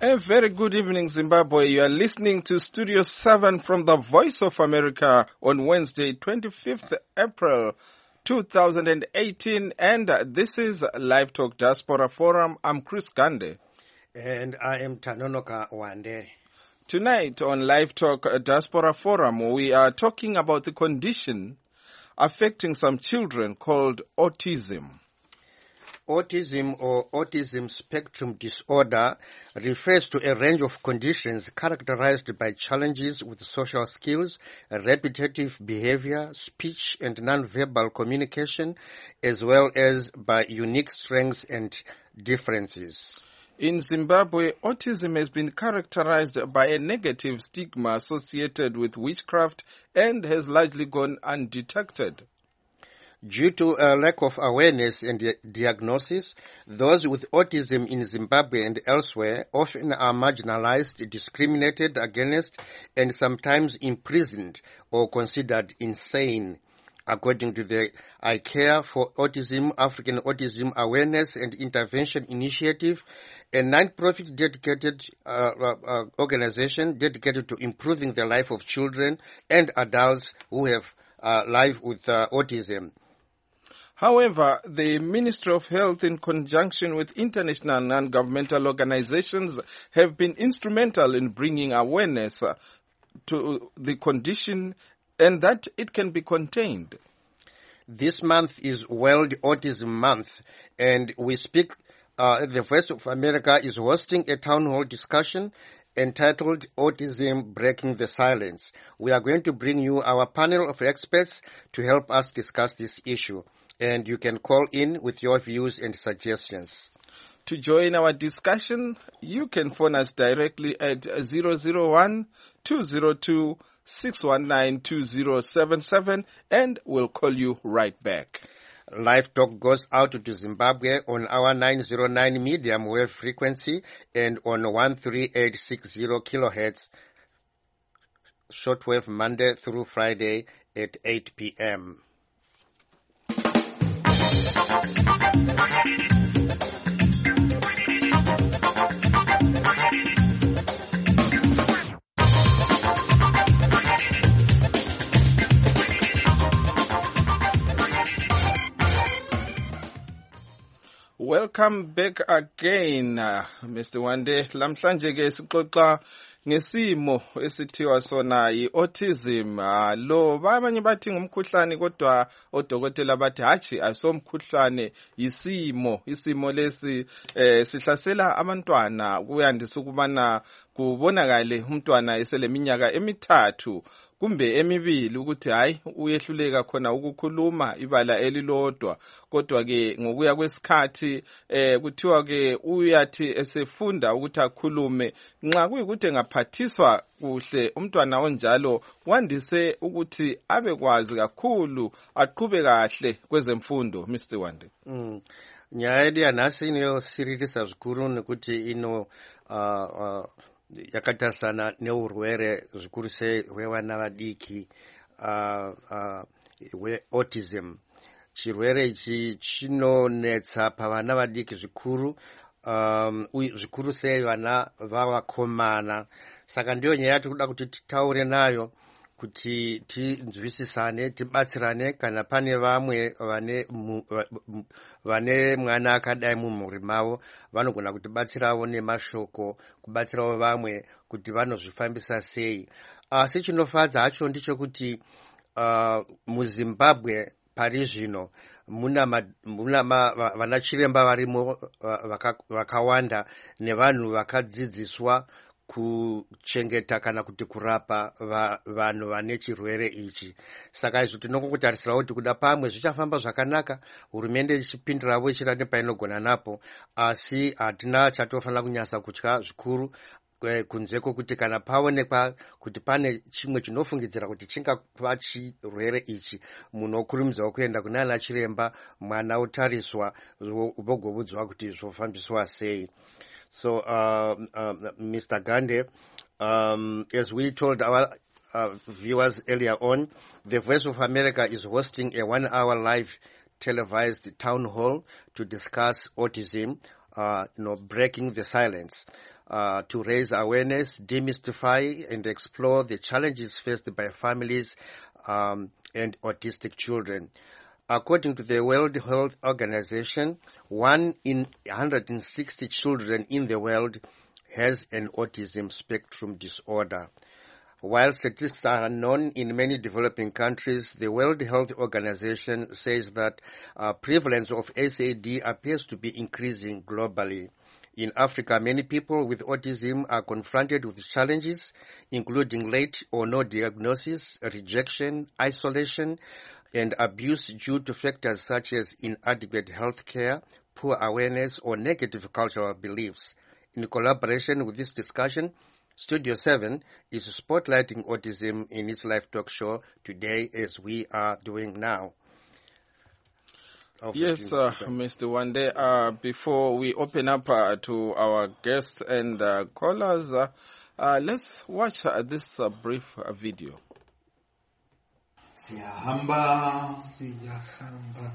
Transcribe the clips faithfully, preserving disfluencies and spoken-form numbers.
A very good evening, Zimbabwe. You are listening to Studio seven from the Voice of America on Wednesday, twenty-fifth April two thousand eighteen. And this is Live Talk Diaspora Forum. I'm Chris Gande. And I am Tanonoka Wande. Tonight on Live Talk Diaspora Forum, we are talking about the condition affecting some children called autism. Autism or autism spectrum disorder refers to a range of conditions characterized by challenges with social skills, repetitive behavior, speech and nonverbal communication, as well as by unique strengths and differences. In Zimbabwe, autism has been characterized by a negative stigma associated with witchcraft and has largely gone undetected. Due to a lack of awareness and diagnosis, those with autism in Zimbabwe and elsewhere often are marginalized, discriminated against, and sometimes imprisoned or considered insane. According to the I Care for Autism, African Autism Awareness and Intervention Initiative, a non-profit dedicated uh, uh, organization dedicated to improving the life of children and adults who have uh, life with uh, autism. However, the Ministry of Health, in conjunction with international non-governmental organizations, have been instrumental in bringing awareness to the condition and that it can be contained. This month is World Autism Month, and we speak, uh, the Voice of America is hosting a town hall discussion entitled Autism Breaking the Silence. We are going to bring you our panel of experts to help us discuss this issue. And you can call in with your views and suggestions. To join our discussion, you can phone us directly at zero zero one, two zero two, six one nine, two zero seven seven and we'll call you right back. Live Talk goes out to Zimbabwe on our nine oh nine medium wave frequency and on one three eight six zero kilohertz shortwave Monday through Friday at eight p.m. Welcome back again, uh, Mister Wande. Lamhlanje ke sixoxa ngesimo esithiwa sona yi-autism. Uh, lo abanye bathi ngumkhuhlane kodwa odokotela bathi hatshi asomkhuhlane yisimo. Isimo lesi eh, sihlasela abantwana kuyandisa ukubana kubonakale umntwana eseleminyaka emithathu kumbe emibili ukuthi hayi uyehluleka khona ukukhuluma ibala elilodwa, kodwa ke ngokuya kwesikhathi eh kuthiwa ke uyathi esefunda ukuthi akhulume. Nxa kuyikuthi engaphathiswa kuhle umntwana onjalo wandise ukuthi abekwazi kakhulu, aqhube kahle kwezemfundo. Mister Wande. Mm. Nyaya yedu yanhasi inosiririsa zvikuru nekuti ino uh, uh, yakatasana neurwere zvikuru sei hwevana vadiki uh, uh, hweautism. Chirwere ichi chinonetsa pavana vadiki zvikuru, um, zvikuru sei vana vavakomana. Saka ndiyo nyaya tikuda kuti titaure nayo kuti tinzwisisane, tibatsirane kana pane vamwe vane vane mwana akadai mumhuri mavo vanogona kutibatsirawo nemashoko, kubatsirawo vamwe kuti vanozvifambisa sei. Asi chinofadza hacho ndechekuti uh, muZimbabwe pari zvino muna muna vana chiremba varimo vakawanda nevanhu vakadzidziswa kuchengeta kana kuti kurapa vanhu vane chirwere ichi. Saka izvo tinongokutarisira kuti kuda pamwe zvichafamba zvakanaka, hurumende ichipindirawo ichira nepainogona napo, asi hatina chatofanira kunyasa kutya zvikuru kunzeko kuti kana paonekwa kuti pane chimwe chinofungidzira kuti chingava chirwere ichi, munhu okurumidzawo kuenda kunana chiremba, mwana otariswa vogobudzwa kuti zvofambiswa sei. So, uh, uh, Mister Gande, um, as we told our uh, viewers earlier on, the Voice of America is hosting a one-hour live televised town hall to discuss autism, uh, you know, breaking the silence. uh, to raise awareness, demystify, and explore the challenges faced by families um, and autistic children. According to the World Health Organization, one in one hundred sixty children in the world has an autism spectrum disorder. While statistics are known in many developing countries, the World Health Organization says that uh, prevalence of S A D appears to be increasing globally. In Africa, many people with autism are confronted with challenges, including late or no diagnosis, rejection, isolation, and abuse due to factors such as inadequate health care, poor awareness, or negative cultural beliefs. In collaboration with this discussion, Studio seven is spotlighting autism in its live talk show today, as we are doing now. Over yes, uh, Mister Wande, uh, before we open up uh, to our guests and uh, callers, uh, uh, let's watch uh, this uh, brief uh, video. Siyahamba, siyahamba,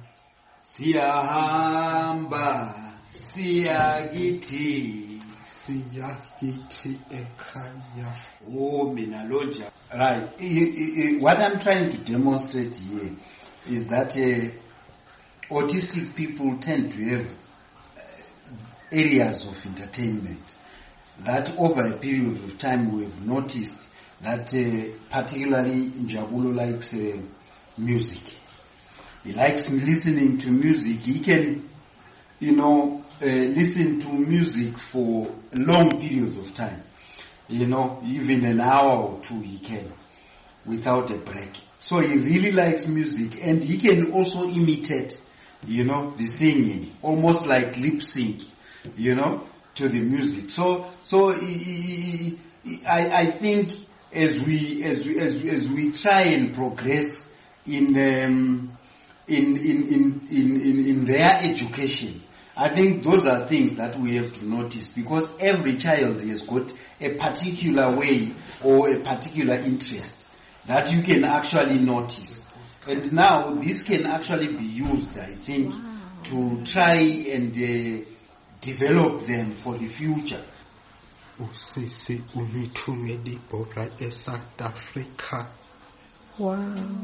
siyahamba, siyagiti. Siyagiti ekaya. Oh, Minaloja. Right. What I'm trying to demonstrate here is that uh, autistic people tend to have uh, areas of entertainment that over a period of time we've noticed that uh, particularly Njabulo likes uh, music. He likes listening to music. He can, you know, uh, listen to music for long periods of time. You know, even an hour or two he can, without a break. So he really likes music, and he can also imitate, you know, the singing, almost like lip sync, you know, to the music. So, so he, he, he, I, I think as we as we as we, as we try and progress in um, in, in, in in in in their education, I think those are things that we have to notice, because every child has got a particular way or a particular interest that you can actually notice. And now this can actually be used, I think, wow, to try and uh, develop them for the future. Usisi umithumeli bora e South Africa. Wow.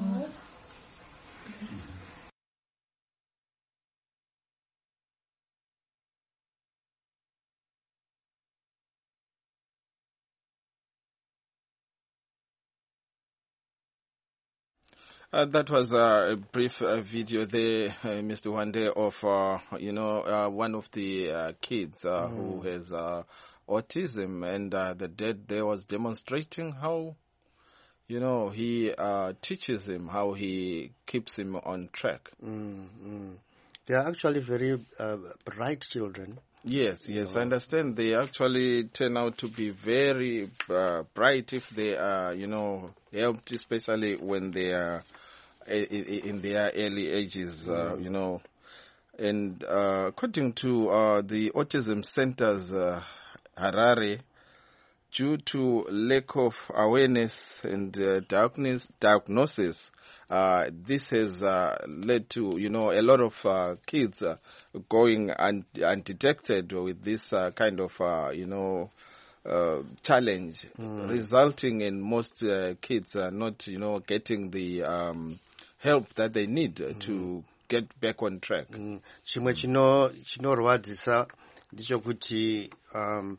Uh, that was uh, a brief uh, video there, uh, Mister Wande, of, uh, you know, uh, one of the uh, kids uh, mm. who has uh, autism, and uh, the dad there was demonstrating how, you know, he uh, teaches him, how he keeps him on track. Mm-hmm. They are actually very uh, bright children. Yes, yes, I understand. They actually turn out to be very uh, bright if they are, you know, helped, especially when they are in their early ages, uh, mm. you know. And uh, according to uh, the Autism Centers, uh, Harare, due to lack of awareness and uh, diagnosis, diagnosis uh, this has uh, led to, you know, a lot of uh, kids uh, going un- undetected with this uh, kind of, uh, you know, uh, challenge, mm. resulting in most uh, kids uh, not, you know, getting the um, help that they need uh, mm. to get back on track. Chimwe chino chinorwadzisa ndichokuti um,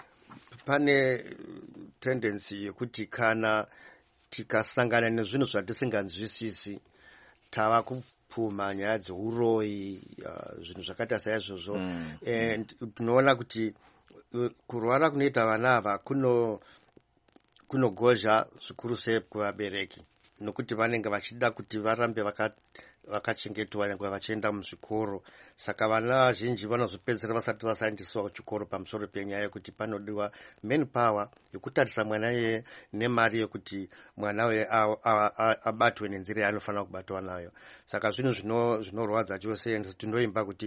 pane tendency yekuti kana tikasangana nezvinhu zvatisinganzwisisi tava kupfuma nyaya dzeuroyi, uh, zvinhu zvakaita saizvozvo, mm. and tinoona kuti uh, kurwara kunoita vana ava kuno kunogozha zvikuru sei kuvabereki, nokuti vanenge vachida kuti varambe vakachengetwa nyangwe vachienda muzvikoro. Saka vana vazhinji vanozopedzera vasati vasaendeswa kuchikoro pamusoro penyaya yekuti panodiwa manpower yekutarisa mwana iye nemari yekuti mwana uye abatwe nenzira yaanofanira kubatwa nayo. Saka zvinhu zvinorwadza chose, tinoimba kuti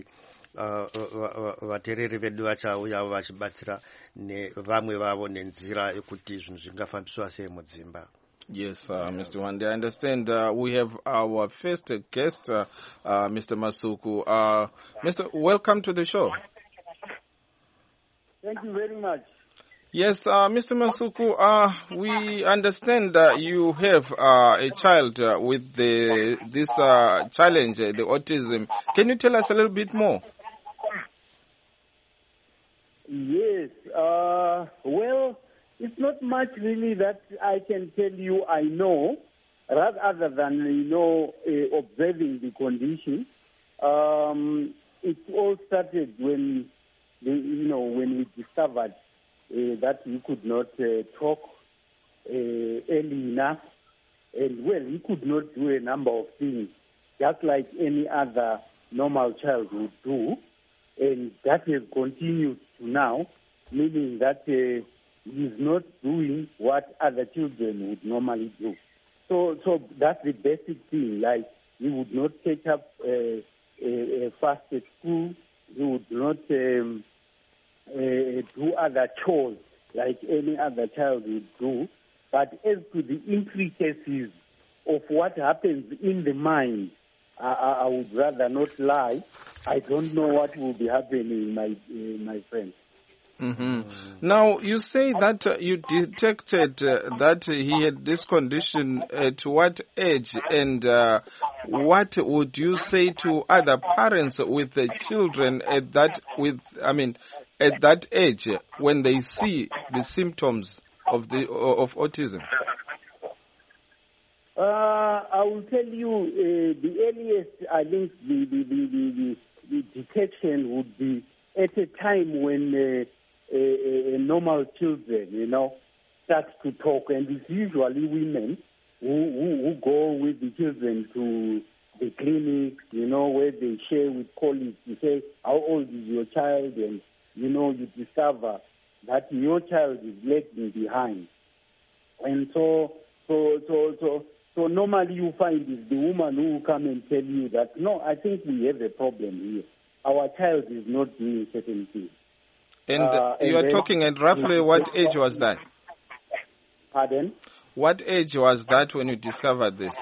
vateereri vedu vachauya vachibatsira nevamwe vavo nenzira yekuti zvinhu zvingafambiswa sei mudzimba. Yes, uh, Mister Wande, I understand uh, we have our first guest, uh, uh, Mister Masuku. Uh, Mister Welcome to the show. Thank you very much. Yes, uh, Mister Masuku, uh, we understand that you have uh, a child uh, with the this uh, challenge, uh, the autism. Can you tell us a little bit more? Yes. Uh, well, it's not much really that I can tell you I know, rather other than, you know, uh, observing the condition. Um, it all started when, the, you know, when we discovered uh, that he could not uh, talk uh, early enough. And, well, he could not do a number of things, just like any other normal child would do. And that has continued to now, meaning that uh, he's not doing what other children would normally do. So, so that's the basic thing. Like, he would not take up uh, uh, fast at school. He would not um, uh, do other chores like any other child would do. But as to the intricacies of what happens in the mind, I, I would rather not lie. I don't know what will be happening, my uh, my friend. Mm-hmm. Now, you say that uh, you detected uh, that he had this condition at what age, and uh, what would you say to other parents with the children at that with I mean at that age when they see the symptoms of the of autism? Uh, I will tell you uh, the earliest. I think the the, the, the, the detection would be at a time when uh, uh, uh, normal children, you know, start to talk, and it's usually women who, who, who go with the children to the clinics, you know, where they share with colleagues. You say, how old is your child? And, you know, you discover that your child is lagging behind. And so, so, so, so, so normally you find is the woman who will come and tell you that, no, I think we have a problem here. Our child is not doing certain things. And uh, you and are talking at roughly what age was that? Pardon? What age was that when you discovered this?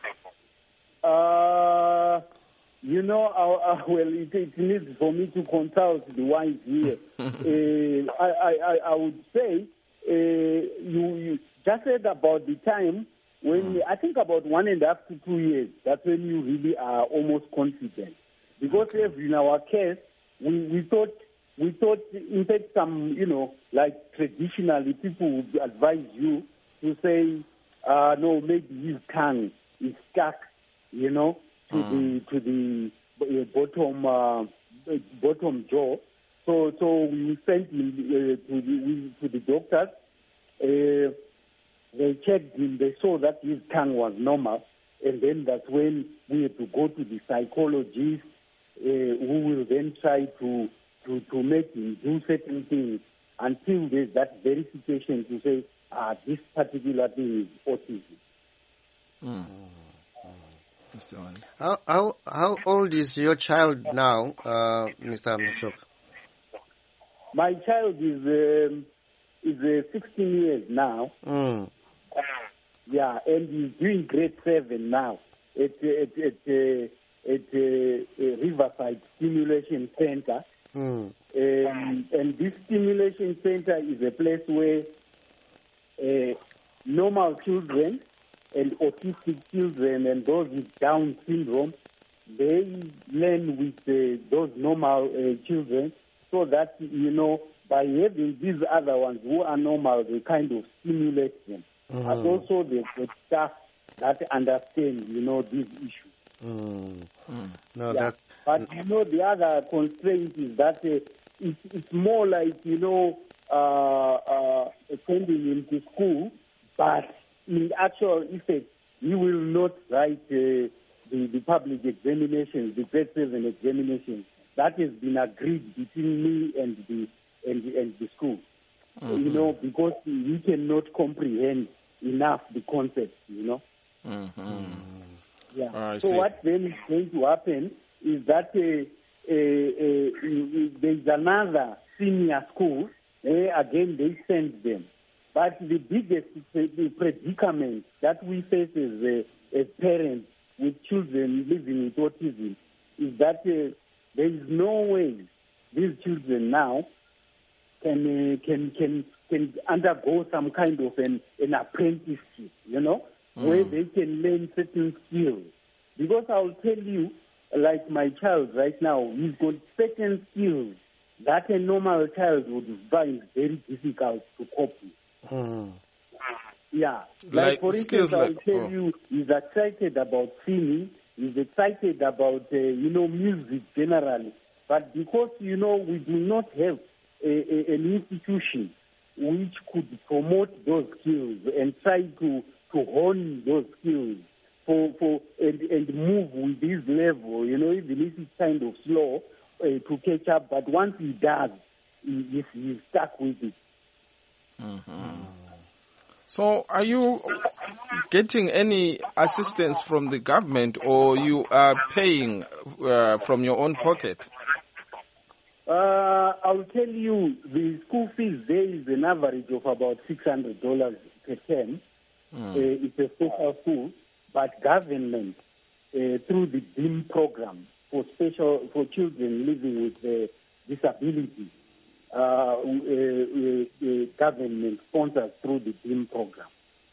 Uh, you know, uh, uh, well, it, it needs for me to consult the wise here. uh, I, I, I would say uh, you, you just said about the time when, mm. I think about one and a half to two years, that's when you really are almost confident. Because okay. in our case, we, we thought, we thought, in fact, some, you know, like traditionally people would advise you to say, uh, no, maybe his tongue is stuck, you know, to mm. the to the uh, bottom uh, bottom jaw. So so we sent him uh, to the to the doctors. Uh, they checked him. They saw that his tongue was normal, and then that's when we had to go to the psychologist, uh, who will then try to, to to make him do certain things until there's that verification to say, ah, this particular thing is autism. Mm. How, how how old is your child now, uh, Mister Masuku? My child is um, is uh, sixteen years now. Mm. Yeah, and he's doing grade seven now at at at, uh, at uh, Riverside Stimulation Center. Mm. Um, and this stimulation center is a place where uh, normal children and autistic children and those with Down syndrome, they learn with uh, those normal uh, children, so that, you know, by having these other ones who are normal, they kind of stimulate them. Mm. But also the, the staff that understand, you know, these issues. Mm. Mm. No, yeah. that's... But, you know, the other constraint is that uh, it's, it's more like, you know, uh, uh, sending him to school, but in actual effect, you will not write uh, the, the public examinations, the grade seven examinations. That has been agreed between me and the and the, and the school. Mm-hmm. You know, because we cannot comprehend enough the concept. You know. Mm-hmm. Yeah. Oh, so see. what then is going to happen is that uh, uh, uh, there's another senior school. Uh, again, they send them. But the biggest predicament that we face as, uh, as parents with children living with autism is that uh, there is no way these children now can uh, can can can undergo some kind of an, an apprenticeship, you know, mm. where they can learn certain skills. Because I'll tell you, like my child right now, he's got certain skills that a normal child would find very difficult to cope with. Mm. Yeah. Like, like for instance, I'll like, tell oh. you, he's excited about singing, he's excited about, uh, you know, music generally. But because, you know, we do not have a, a, an institution which could promote those skills and try to, to hone those skills for, for and, and move with this level, you know, even if it's kind of slow uh, to catch up. But once he does, he, he's, he's stuck with it. Mm-hmm. So are you getting any assistance from the government, or you are paying uh, from your own pocket? Uh, I'll tell you, the school fees there is an average of about six hundred dollars per term. Mm. Uh, it's a special school, but government, uh, through the D I M program for special for children living with uh, disabilities, uh, uh, uh, uh, government sponsors through the D I M program.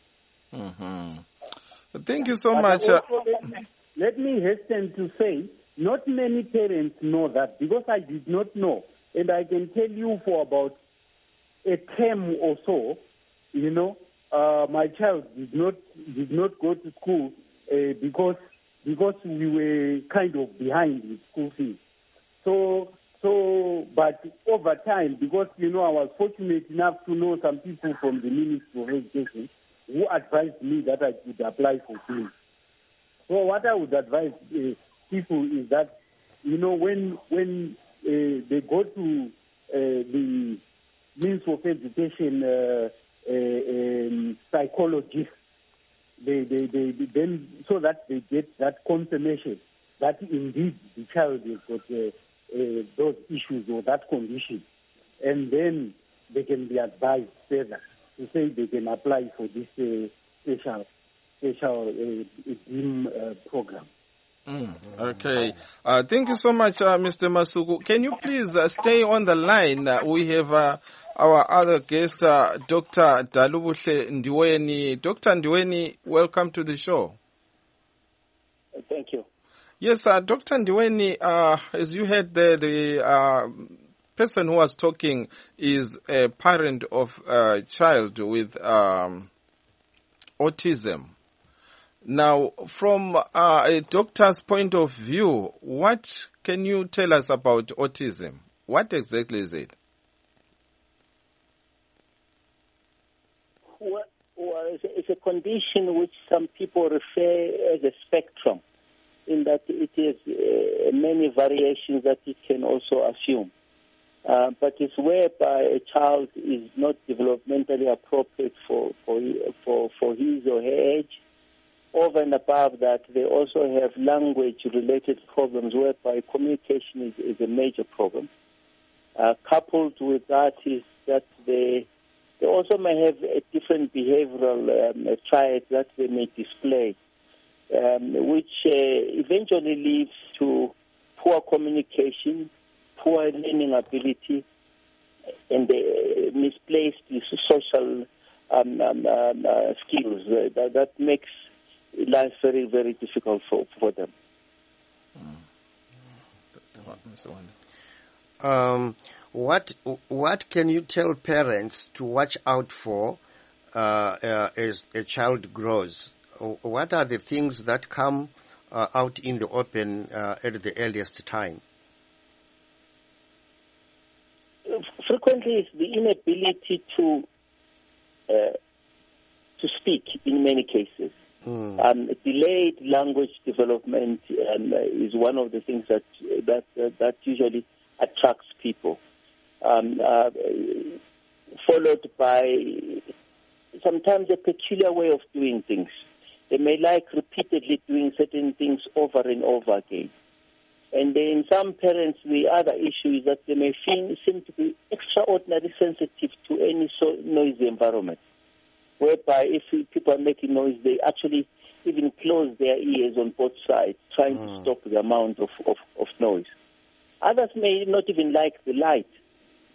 Mm-hmm. Thank you so but much. Also, let, me, let me hasten to say, not many parents know that, because I did not know. And I can tell you for about a term or so, you know, uh, my child did not did not go to school uh, because because we were kind of behind with school fees. So so, but over time, because you know I was fortunate enough to know some people from the Ministry of Education who advised me that I could apply for fees. So what I would advise uh, people is that, you know, when when uh, they go to uh, the means of education uh, uh, um, psychologists, they, they, they, they then so that they get that confirmation that indeed the child has got uh, uh, those issues or that condition, and then they can be advised further to say they can apply for this uh, special special uh, D I M uh, program. Mm, okay. Uh, thank you so much, uh, Mister Masuku. Can you please uh, stay on the line? Uh, we have uh, our other guest, uh, Doctor Dalubuhle Ndiweni. Doctor Ndiweni, welcome to the show. Thank you. Yes, uh, Doctor Ndiweni, uh, as you heard the, the uh, person who was talking is a parent of a child with um, autism. Now, from uh, a doctor's point of view, what can you tell us about autism? What exactly is it? Well, well it's, a, it's a condition which some people refer as a spectrum, in that it has uh, many variations that it can also assume. Uh, but it's whereby a child is not developmentally appropriate for, for, for, for his or her age. Over and above that, they also have language-related problems whereby communication is, is a major problem. Uh, coupled with that is that they, they also may have a different behavioral um, traits that they may display, um, which uh, eventually leads to poor communication, poor learning ability, and uh, misplaced social um, um, um, uh, skills. Uh, that, that makes life very, very difficult for, for them. Um, what what can you tell parents to watch out for uh, uh, as a child grows? What are the things that come uh, out in the open uh, at the earliest time? Frequently, it's the inability to uh, to speak in many cases. Mm. Um, delayed language development um, is one of the things that that uh, that usually attracts people. Um, uh, followed by sometimes a peculiar way of doing things. They may like repeatedly doing certain things over and over again. And then some parents, the other issue is that they may feel, seem to be extraordinarily sensitive to any so noisy environment, whereby if people are making noise, they actually even close their ears on both sides, trying mm. to stop the amount of, of, of noise. Others may not even like the light.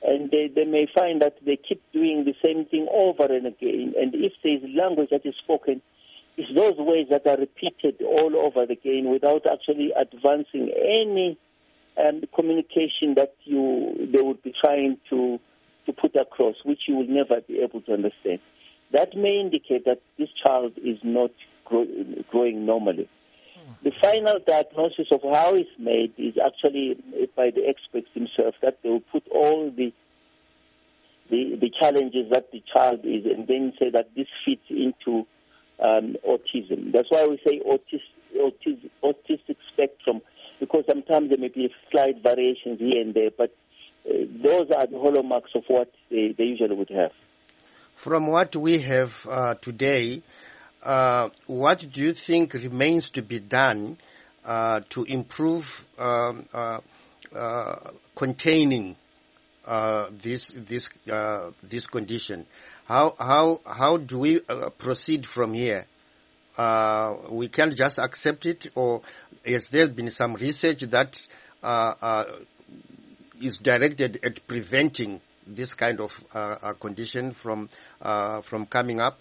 And they, they may find that they keep doing the same thing over and again. And if there is language that is spoken, it's those words that are repeated all over again without actually advancing any um, communication that you they would be trying to, to put across, which you will never be able to understand. That may indicate that this child is not grow, growing normally. The final diagnosis of how it's made is actually by the experts themselves, that they will put all the, the the challenges that the child is and then say that this fits into um, autism. That's why we say autis, autis, autistic spectrum, because sometimes there may be slight variations here and there, but uh, those are the hallmarks of what they, they usually would have. From what we have uh, today, Uh, what do you think remains to be done uh, to improve um, uh, uh, containing uh, this this uh, this condition? How how how do we uh, proceed from here? Uh, we can't just accept it, or has there been some research that uh, uh, is directed at preventing this kind of uh, uh, condition from uh, from coming up?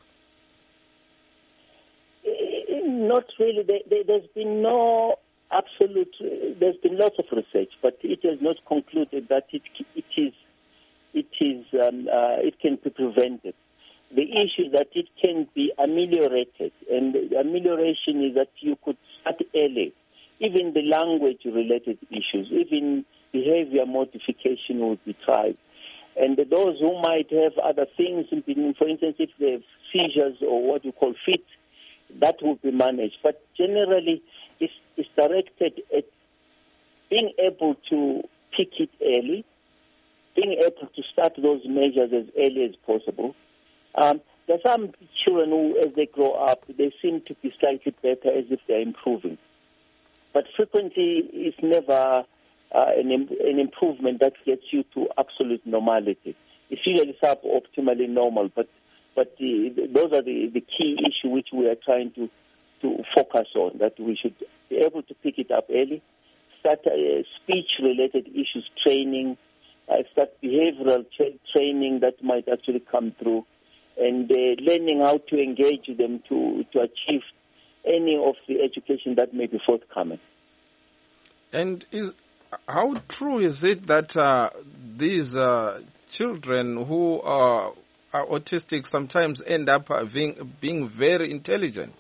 Not really. There, there, there's been no absolute. Uh, there's been lots of research, but it has not concluded that it it is it is um, uh, it can be prevented. The issue is that it can be ameliorated, and the amelioration is that you could start early. Even the language-related issues, even behavior modification would be tried. And those who might have other things, for instance, if they have seizures or what you call fits, that will be managed. But generally, it's, it's directed at being able to pick it early, being able to start those measures as early as possible. Um, there are some children who, as they grow up, they seem to be slightly better as if they're improving. But frequently, it's never uh, an, an improvement that gets you to absolute normality. It's usually suboptimally normal, but But the, the, those are the, the key issue which we are trying to, to focus on, that we should be able to pick it up early, start uh, speech-related issues training, uh, start behavioral tra- training that might actually come through, and uh, learning how to engage them to, to achieve any of the education that may be forthcoming. And is how true is it that uh, these uh, children who are are autistic sometimes end up being, being very intelligent?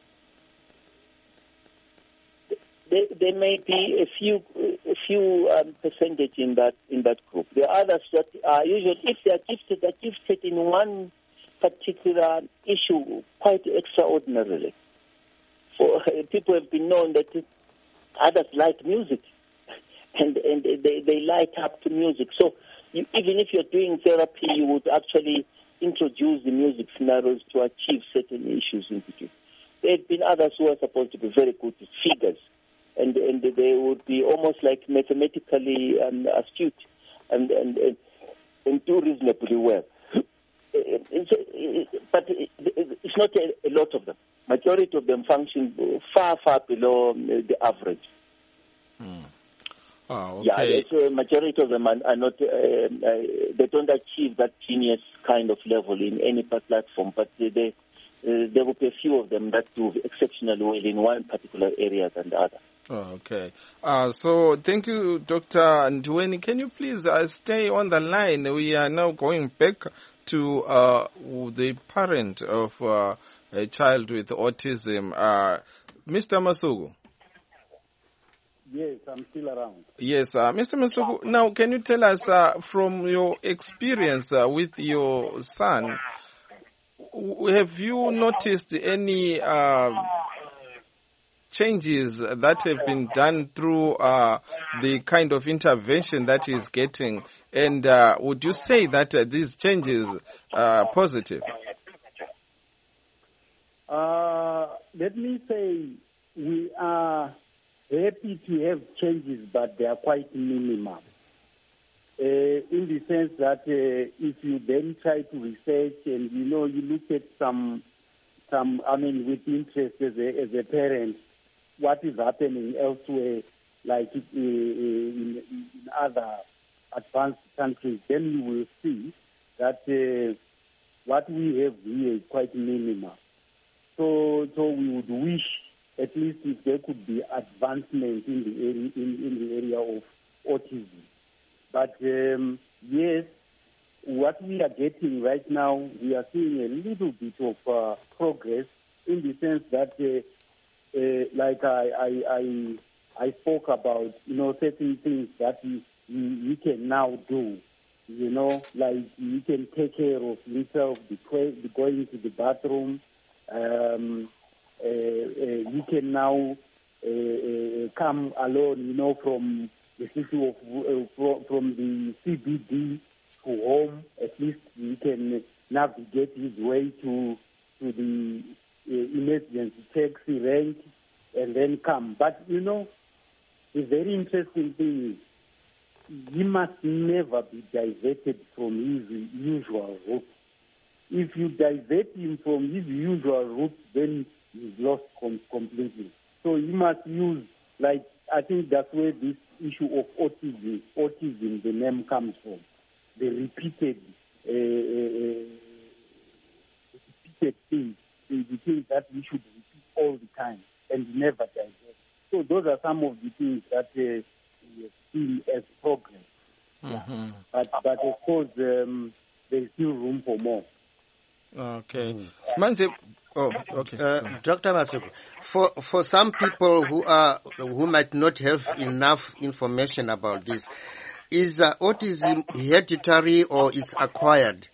There, there may be a few a few um, percentage in that in that group. There are others that are usually, if they are gifted, they're gifted in one particular issue quite extraordinarily. For uh, people have been known that others like music, and and they, they light up to music. So you, even if you're doing therapy, you would actually introduce the music scenarios to achieve certain issues in between. There have been others who are supposed to be very good with figures, and and they would be almost like mathematically um, astute and, and and and do reasonably well. It's, but it's not a, a lot of them. Majority of them function far, far below the average. Hmm. Oh, okay. Yeah, so majority of them are, are not, uh, uh, they don't achieve that genius kind of level in any platform, but they, they, uh, there will be a few of them that do exceptionally well in one particular area than the other. Oh, okay. Uh, so thank you, Doctor Ndweni. Can you please uh, stay on the line? We are now going back to uh, the parent of uh, a child with autism, uh, Mister Masuku. Yes, I'm still around. Yes, uh, Mister Masuku, now can you tell us uh, from your experience uh, with your son, w- have you noticed any uh, changes that have been done through uh, the kind of intervention that he's getting? And uh, would you say that uh, these changes are positive? Uh, let me say we are happy to have changes, but they are quite minimal. Uh, in the sense that uh, if you then try to research and, you know, you look at some, some I mean, with interest as a, as a parent, what is happening elsewhere, like uh, in, in other advanced countries, then you will see that uh, what we have here is quite minimal. So, so we would wish at least if there could be advancement in the area, in, in the area of autism. But um, yes, what we are getting right now, we are seeing a little bit of uh, progress in the sense that, uh, uh, like I, I, I, I spoke about, you know, certain things that we, we, we can now do. You know, like he can take care of himself, be, be going to the bathroom. Um, uh, uh, he can now uh, uh, come alone, you know, from the city of uh, from, from the C B D to home. At least he can navigate his way to to the uh, emergency taxi rank and then come. But you know, the very interesting thing is, he must never be diverted from his usual route. If you divert him from his usual route, then he's lost com- completely. So you must use, like, I think that's where this issue of autism, autism, the name comes from. The repeated, uh, uh, repeated things, the, the things that we should repeat all the time and never divert. So those are some of the things that uh, we see as progress. Mm-hmm. Yeah. But, but of course, um, there's still room for more. Okay. Mm. Manje, oh, okay. Uh, Doctor Masuku, for for some people who are who might not have enough information about this, is uh, autism hereditary or it's acquired?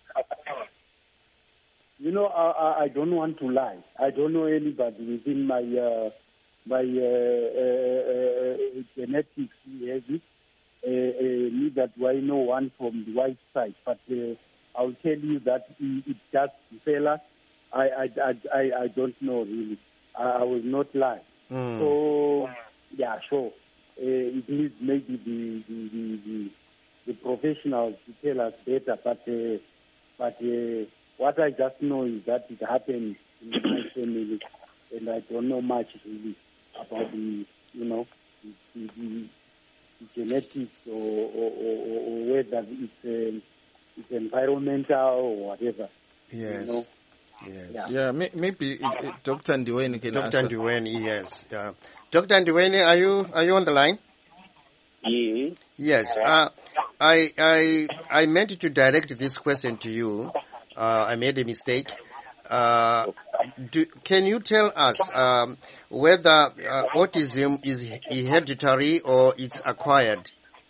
You know, I, I don't want to lie. I don't know anybody within my uh, my uh, uh, uh, genetics who has it. Uh, uh, neither do I know one from the white side, but uh, I'll tell you that it does develop. I, I, I, I, I don't know really. I, I will not lie. Mm. So, yeah, sure. Uh, it needs maybe the the, the, the, the professionals to tell us better. But uh, but uh, what I just know is that it happened in my family, and I don't know much really about the you know the, the, the genetics or, or, or, or whether it's. Uh, It's environmental or whatever. Yes. You know? Yes. Yeah, yeah may, maybe uh, Doctor Ndiweni can Doctor answer. Ndiweni, yes. Yeah. Doctor Ndiweni, are you are you on the line? Yes. Yes. Uh, I I I meant to direct this question to you. Uh, I made a mistake. Uh, do, can you tell us um, whether uh, autism is hereditary or it's acquired?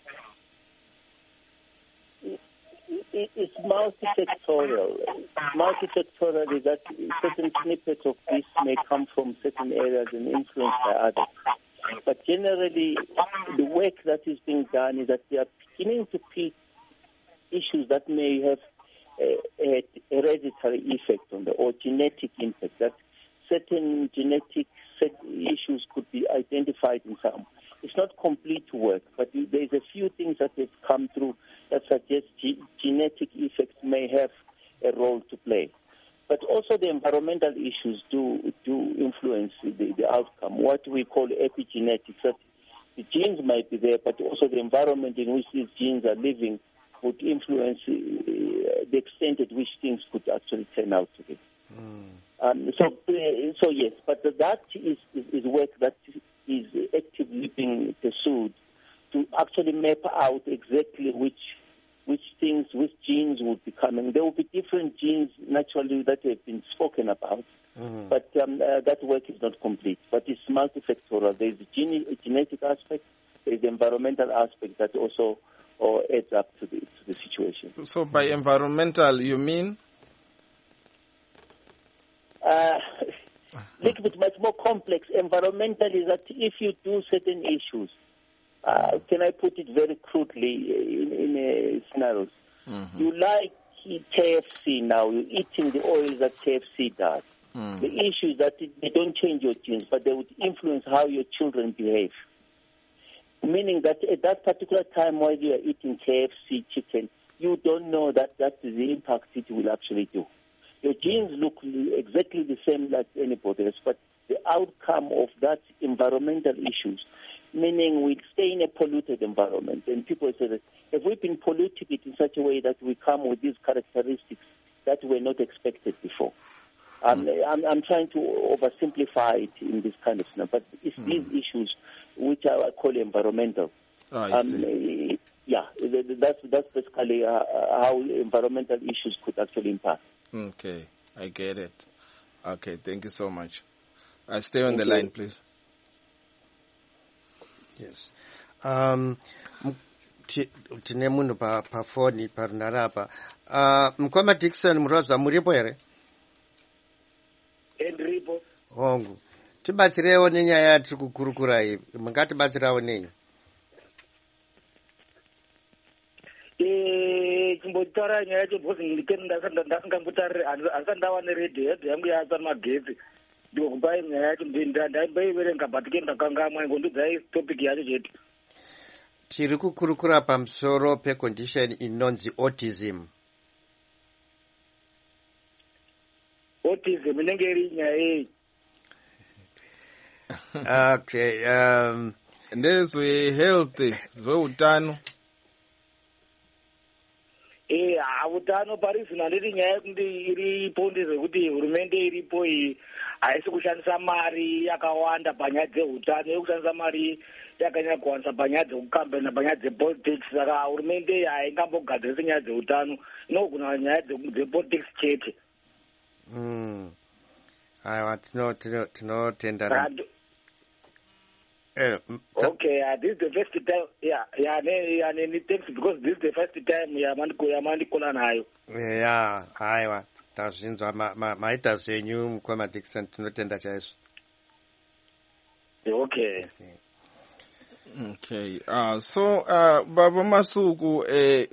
It's multifactorial. Multifactorial is that certain snippets of this may come from certain areas and influenced by others. But generally, the work that is being done is that they are beginning to pick issues that may have a, a hereditary effect on the, or genetic impact, that certain genetic set issues could be identified in some. It's not complete work, but there's a few things that have come through that suggest ge- genetic effects may have a role to play. But also the environmental issues do do influence the, the outcome, what we call epigenetics. That the genes might be there, but also the environment in which these genes are living would influence uh, the extent at which things could actually turn out to be. Mm. Um, so, uh, so yes, but that is, is, is work that is actively being pursued to actually map out exactly which which things, which genes would be coming. There will be different genes naturally that have been spoken about, mm. but um, uh, that work is not complete. But it's multifactorial. There is a, gene, a genetic aspect, there is the environmental aspect that also or adds up to the to the situation. So by environmental, you mean? Uh, a little bit much more complex. Environmental is that if you do certain issues, uh, can I put it very crudely in, in uh, scenarios? Mm-hmm. You like K F C now, you're eating the oil that K F C does. Mm. The issue is that they don't change your genes, but they would influence how your children behave. Meaning that at that particular time while you are eating K F C chicken, you don't know that that is the impact it will actually do. Your genes look exactly the same like anybody else, but the outcome of that environmental issues, meaning we stay in a polluted environment, and people say that if we've been polluting it in such a way that we come with these characteristics that were not expected before. Um, mm. I'm, I'm trying to oversimplify it in this kind of scenario, but it's mm. these issues which I call environmental. Oh, I um, see. Yeah, that's, that's basically uh, how environmental issues could actually impact. Okay, I get it. Okay, thank you so much. Uh, stay on thank the you. line, please. Yes. Um, tine munhu pa pafoni parunhare apa. Uh, Mukoma Dickson Murozwa muripo here? Endripo. Hongu. Tibatsirewo nenyaya yatiri kukurukura iyi. Mungatibatsirawo nenyu? Eh, chimbotaura nyaya yacho because ndasingambotariri asi ndawane redhiyo yadho yangu yatsva magetsi ndikupai nyaya yacho ndaimboiverenga but ke ndakangamwa ngondodzai topic yacho chete. Tiri kukurukura pamusoro pecondition inonzi autism. Autism inenge iri nyaya yei? Okay, um ndezve health zveutano. Eh, utano parizvino handiti nyaya yekuti iripo ndezvekuti hurumende iripo iyi haisi kushandisa mari yakawanda panyaya dzeutano, iri kushandisa mari yakanyanya kuwanisa panyaya dzekukambena panyaya dzepolitics. Saka hurumende iyi haingambogadzirisi nyaya dzeutano, inogona nyaya dzepolitics chete. Mm. Aiwa, tinotenda. Uh, okay, uh, this is the first time. Yeah, yeah, yeah, yeah, thanks because this is the first time yamandikola nayo. Yeah, aiwa, tazvinzwa maita zvenyu Mukoma Dickson, tinotenda chaizvo. Okay. Okay. Uh, so uh, Baba Masuku, eh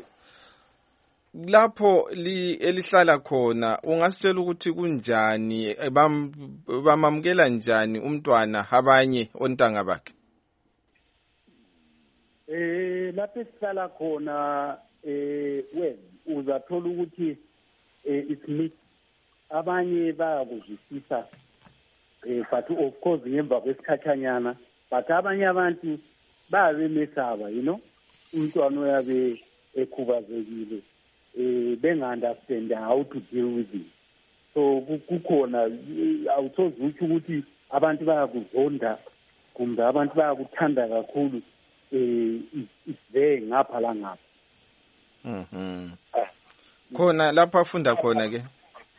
lapho li elihlala khona ungasitshela ukuthi kunjani bamamukela njani umntwana abanye ontanga bakhe? Eh lapho esihlala khona eh well uzathola ukuthi it's mixed, abanye bayakuzwisisa eh but of course ngemva kwesikhathanyana, but abanye abantu bayabemesaba, you know, umntwana oyabe ekhubazekile eh benga-understand how to deal with it. So kukhona awuthozi ukuthi abantu bayakuzonda kumbe abantu bayakuthanda kakhulu, eh isve ngapha la ngapha. Mhm. Khona lapha afunda khona ke?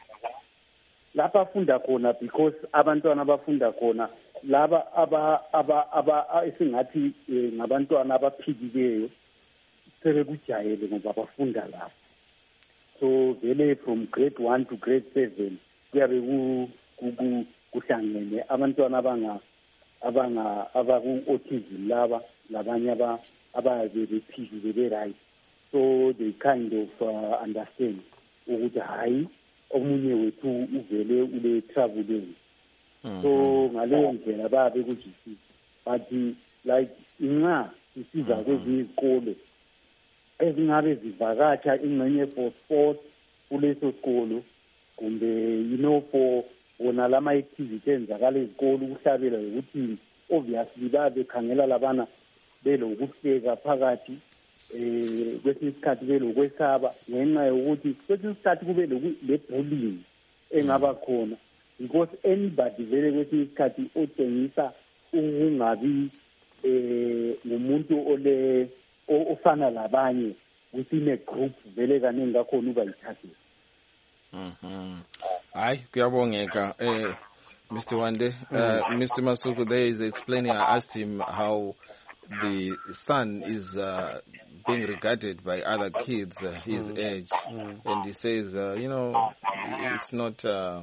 Lapha afunda khona because abantwana abafunda khona laba aba aba aba esingathi ngabantwana abaphilileyo sebekujayele ngoba bafunda lapha. So vele from grade one to grade seven kuyabe ku kuhlangene abantwana abanga abanga abaku autism laba labanye aba abaze bephilile be right, so they kind of uh, understand ukuthi hayi omunye wethu uvele ule traveling. So ngaleyo ndlela babe kujisi, but like inqa sisiza kwezinye izikole ezingabe zivakatsha ingxenye for sport kuleso sikolo kumbe you know for wona lama activity enzakala ezikolo ukuhlabela ukuthi obviously babe khangela labana belokuhleka phakathi eh kwesinye isikhathi belokwesaba ngenxa yokuthi kwesinye isikhathi kube le-bullying engaba khona, because anybody vele kwesinye isikhathi otshengisa ukungabi eh ngumuntu ole ofana labanye within a group vele kaningi kakhona uba yithathisa. Mhm. Hayi kuyabongeka eh Mister Wande, uh, Mister Masuku there is explaining. I asked him how the son is uh, being regarded by other kids uh, his mm. age, mm. and he says, uh, you know, it's not uh,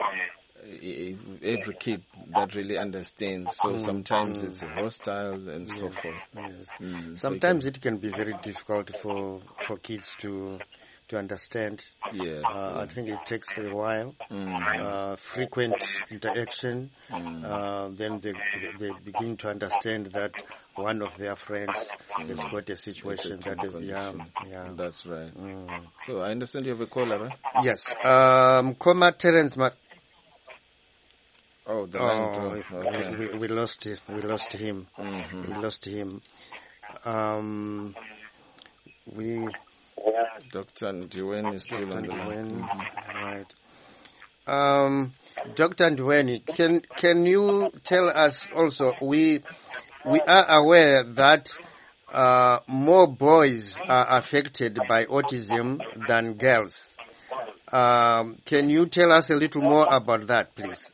every kid that really understands. So mm. sometimes mm. it's hostile and yes. so forth. Yes. Mm. Sometimes so it, can, it can be very difficult for for kids to. to understand. Yeah. Uh, I think it takes a while, mm. uh, frequent interaction, mm. uh, then they, they begin to understand that one of their friends mm. has got a situation that is, yeah, yeah. That's right. Mm. So I understand you have a caller, right? Yes. Um, Mukoma Terence. Ma- Oh, the Oh, line too. we, Okay. we, we lost it. We lost him. Mhm. We lost him. Um, we Doctor Ndiweni is still on the line. Ndweni, right? Um, Doctor Ndweni, can can you tell us also? We we are aware that uh, more boys are affected by autism than girls. Um, can you tell us a little more about that, please?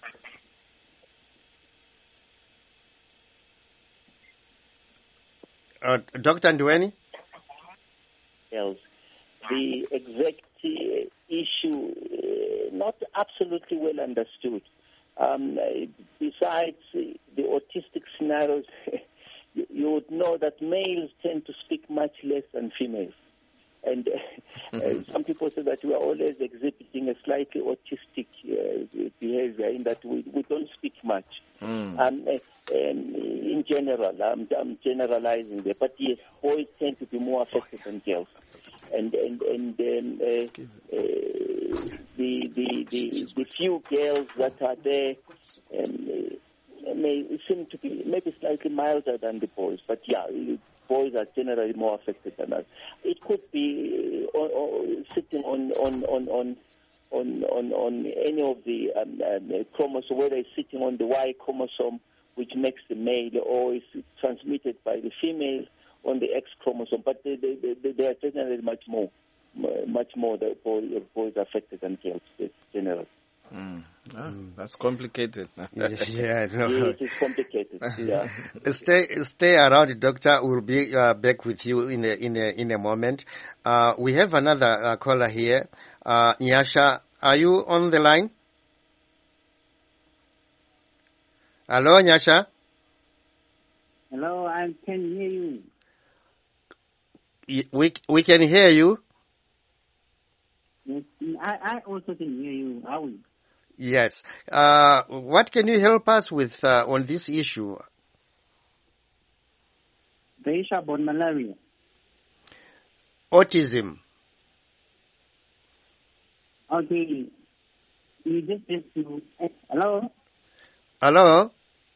Uh, Doctor Ndweni? else. The exact uh, issue uh, not absolutely well understood. Um, uh, besides uh, the autistic scenarios, you, you would know that males tend to speak much less than females. And uh, uh, some people say that we are always exhibiting a slightly autistic uh, behavior in that we, we don't speak much. Mm. Um, uh, um, in general, I'm, I'm generalizing there, but yes, boys tend to be more affected than girls. And and and um, uh, uh, the, the the the few girls that are there um, uh, may seem to be maybe slightly milder than the boys, but yeah, boys are generally more affected than us. It could be uh, or, or sitting on on on on. On, on, on any of the um, um, chromosomes, whether it's sitting on the Y chromosome, which makes the male, or is transmitted by the female on the X chromosome. But they, they, they, they are generally much more, much more the boys, boys affected than girls, generally. Mm. Ah, that's complicated. Yeah, no. Yeah, it is complicated. Yeah. Stay, stay around, Doctor. We'll be uh, back with you in a in a in a moment. Uh, we have another uh, caller here. Uh, Nyasha, are you on the line? Hello, Nyasha. Hello, I can hear you. Y- We we can hear you. Yes, I, I also can hear you. How are you? Yes. Uh, what can you help us with uh, on this issue? The issue about malaria. Autism. Okay. You just have to. eh, Hello? Hello.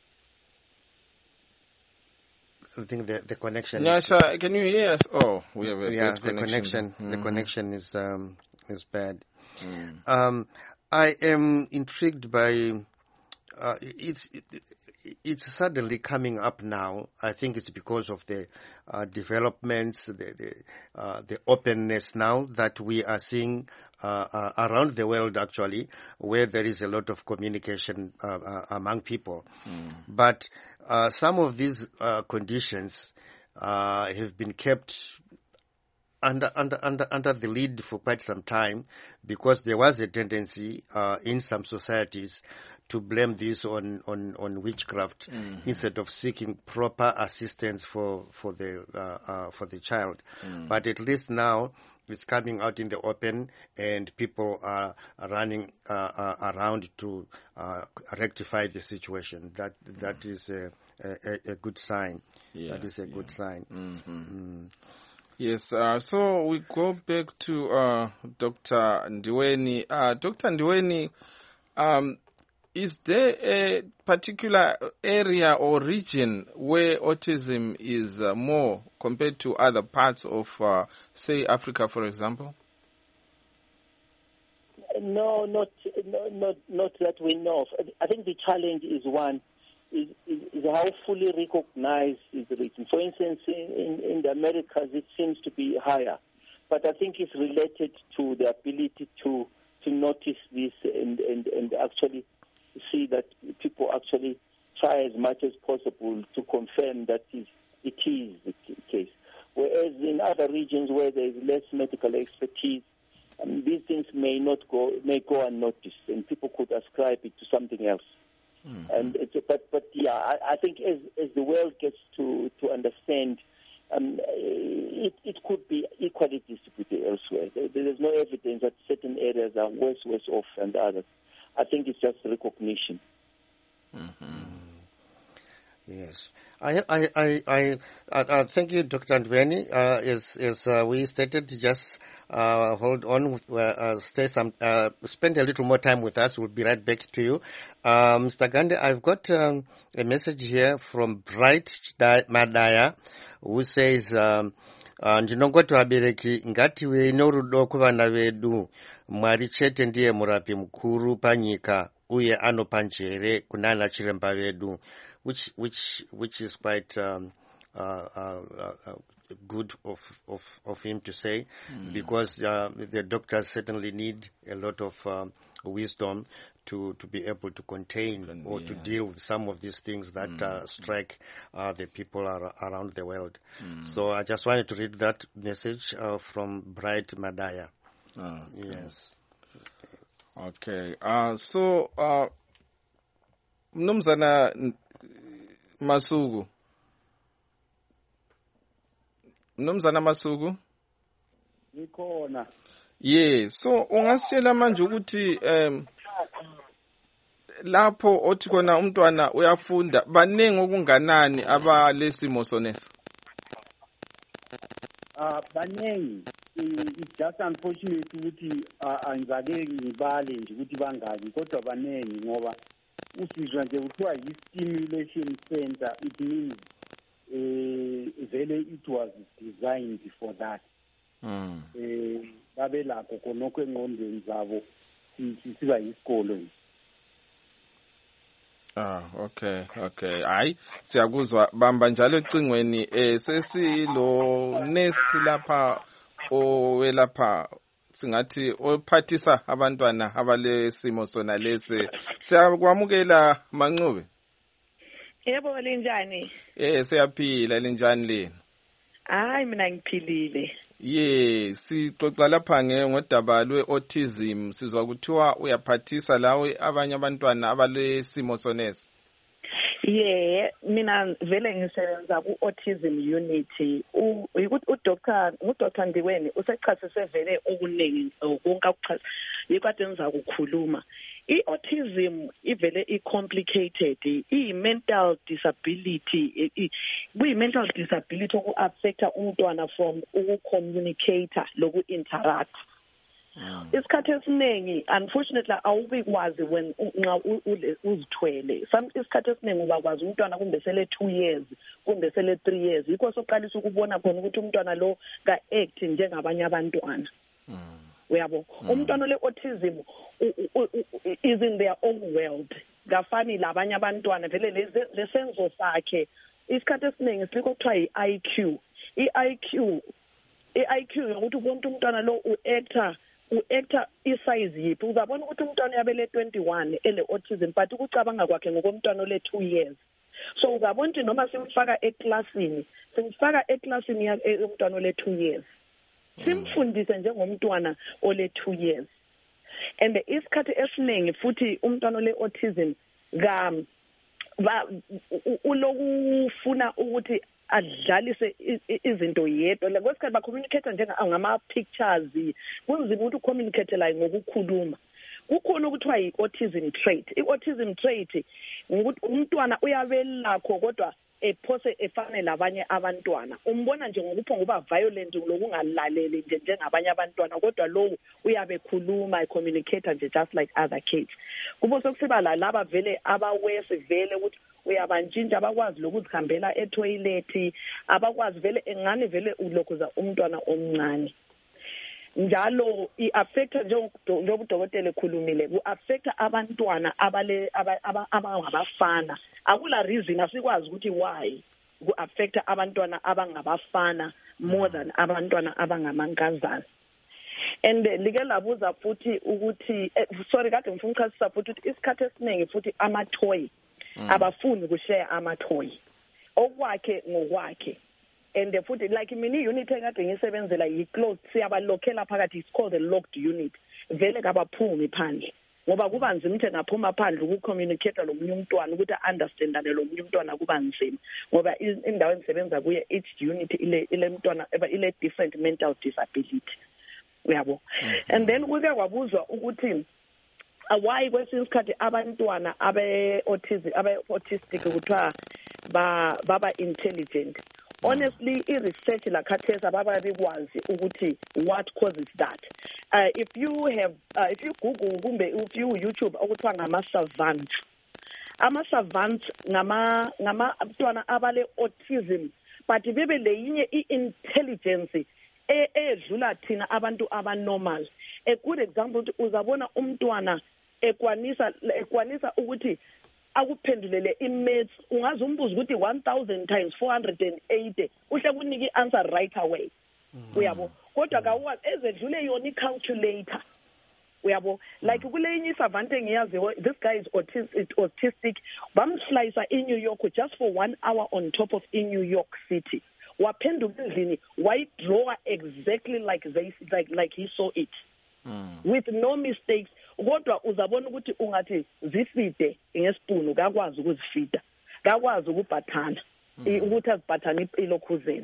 I think the the connection. is- Nyasha, can you hear us? Oh, we have a yeah, bad the connection. The Mhm. connection is um is bad. Mm. Um, I am intrigued by uh, it's it, it's suddenly coming up now. I think it's because of the uh, developments, the the, uh, the openness now that we are seeing uh, uh, around the world, actually, where there is a lot of communication uh, uh, among people. Mm. But uh, some of these uh, conditions uh, have been kept under under under under the lead for quite some time, because there was a tendency uh, in some societies to blame this on on on witchcraft Mm-hmm. instead of seeking proper assistance for for the uh, uh, for the child. Mm. But at least now it's coming out in the open, and people are running uh, uh, around to uh, rectify the situation. That that is a a, a good sign. Yeah, That is a good sign. Mhm. Mm. Yes, uh, so we go back to uh, Doctor Ndiweni. Uh, Doctor Ndiweni, um, is there a particular area or region where autism is uh, more compared to other parts of, uh, say, Africa, for example? No, not no, not not that we know of. I think the challenge is one is, is, is how fully recognized is the region. For instance, in, in the Americas, it seems to be higher, but I think it's related to the ability to to notice this and and, and actually see that people actually try as much as possible to confirm that is, it is the case. Whereas in other regions where there is less medical expertise, um, these things may not go may go unnoticed, and people could ascribe it to something else. Mm-hmm. And it's, but but yeah, I, I think as as the world gets to to understand, um, it it could be equally distributed elsewhere. There, there is no evidence that certain areas are worse worse off than others. I think it's just recognition. Mm-hmm. Yes. I, I, I, I, uh, thank you, Doctor Ndweni. Uh, as, as, uh, we stated, just, uh, hold on, uh, uh, stay some, uh, spend a little more time with us. We'll be right back to you. Uh, Mister Gande, I've got, um, a message here from Bright Madaya, who says, um, uh, ndinongoti vabereki ngatiwe norudo kuvana vedu. Mwari chete ndiye murapi mukuru panyika, uye anopa njere kunana chiremba vedu. Which, which, which is quite um, uh, uh, uh, good of, of, of him to say, mm. because uh, the doctors certainly need a lot of um, wisdom to, to be able to contain or yeah. to deal with some of these things that mm. uh, strike uh, the people ar- around the world. Mm. So I just wanted to read that message uh, from Bright Madaya. Oh, okay. Yes. Okay. Uh, so, uh, Mnumzana Masuku. Mnumzana Masuku. Ngikhona. Yeah, so ungasitshela manje ukuthi um lapho othi khona umntwana uyafunda banengi okunganani abalesimo sonesa? Ah banengi. It's just unfortunate ukuthi anzake ngibale nje ukuthi bangaki kodwa banengi ngoba usizwa nje kuthiwa yi-stimulation center. It means uh, vele it was designed for that. Mm. Eh babe lakho konke engqondweni zabo siba yisikolo. Ah, okay, okay. Hayi, siyakuzwa bamba njalo ecingweni eh sesilo nesi lapha owelapha singathi ophathisa abantwana abalesimo sona lesi. Siyakwamukela Manqube. Yebo linjani? Eh siyaphila linjani leni? Hayi mina ngiphilile. Ye, sixoxa lapha ngodaba lwe-autism sizwa kuthiwa uyaphathisa lawe abanye abantwana abalesimo sonesa. Yeah, mina vele ngisebenza ku-autism unit. U-doctor, u-doctor Ndiweni usechasise vele okuningi konke akuchasa. Yikade ngiza kukhuluma. I-autism ivele i-complicated, i-mental disability, kuyi-mental disability oku-affecta umntwana from uku-communicate loku-interact. Isikhathi esiningi unfortunately awubikwazi when nxa uzithwele. Some isikhathi esiningi ubakwazi umntwana kumbe sele two years kumbe sele three years. Yikho soqalisa ukubona khona ukuthi umntwana lo ka act njengabanye abantwana. Uyabo umntwana le autism is in their own world. Gafani labanye abantwana vele lesenzo sakhe isikhathi esiningi siko kuthiwa i-I Q. I-I Q i-I Q ukuthi ubona umntwana lo u-actor u-actor isize yiphi. Uzabona ukuthi umntwana uyabele twenty-one ele autism but ukucabanga kwakhe ngokomntwana ole two years. So uzabona ukuthi noma simfaka eclassini simfaka eclassini yomntwana ole two years. Simfundise njengomntwana ole two years. And isikhathi esiningi futhi umntwana ole autism ga ba ulokufuna ukuthi adlalise izinto yedwa. Lekwesikhathi ba communicate njengama pictures kunzima ukuthi ucommunicate la ngokukhuluma. Kukhona ukuthiwa i-autism trait. I-autism trait ukuthi umntwana uyabelakho kodwa ephose efane labanye abantwana. Umbona nje ngokupho ngoba violent lokungalaleli nje njengabanye abantwana kodwa lo uyabe khuluma communicate nje just like other kids. Kubo sokusiba la laba vele abawese vele ukuthi uyabantshintsha abakwazi lokuzikhambela etoilet, abakwazi vele engane vele ulokhuza umntwana omncane. Njalo i-affecta njengoba udokotela ekhulumile ku-affecta abantwana abale abangabafana. Akula reason asikwazi ukuthi why ku-affecta abantwana abangabafana more than abantwana abangamankazana. And like labuza futhi ukuthi sorry kade ngifuna ukuchasisa futhi ukuthi isikhathi esiningi futhi ama-toy abafuni ukushare ama-toy okwakhe ngokwakhe. And the futhi like mini unit engade ngisebenzela yi-closed siyabalokhela phakathi, it's called the locked unit. Vele kabaphumi phandle ngoba kuba nzima ukuthi ngaphuma phandle ukucommunicate lo munye umntwana ukuthi understandane lo munye umntwana kuba nzima ngoba indawo engisebenza kuye each unit ile ile mntwana ile different mental disability. Uyabo. And then kuke kwabuzwa ukuthi why kwesinye isikhathi abantwana abe autism abe autistic kuthiwa ba baba intelligent. Honestly, i-research lakhathesi ababa bekwazi ukuthi what causes that. Uh, if you have, uh, if you Google kumbe if you YouTube okuthiwa ngama-savants, ama-savants ngama ngama abantwana abale autism, but bebe leyinye i-intelligence edlula thina abantu aba-normal. A good example uzabona umntwana ekwanisa ekwanisa ukuthi akuphendulele i-maths ungaze umbuze ukuthi one thousand times four hundred eighty uhle kunike i-answer right away. Uyabo kodwa kawazi ezedlule yona i-calculator. Uyabo like kule inye isavant engiyaziyo, this guy is autistic, autistic bamslicer in New York just for one hour on top of in New York City. Waphenduka endlini wayidraw exactly like they like like he saw it. Mm. With no mistakes. Kodwa uzabona ukuthi ungathi zifide ngesipunu kakwazi ukuzifida, kakwazi ukubhathana ukuthi azibhathana ilokhuzeni.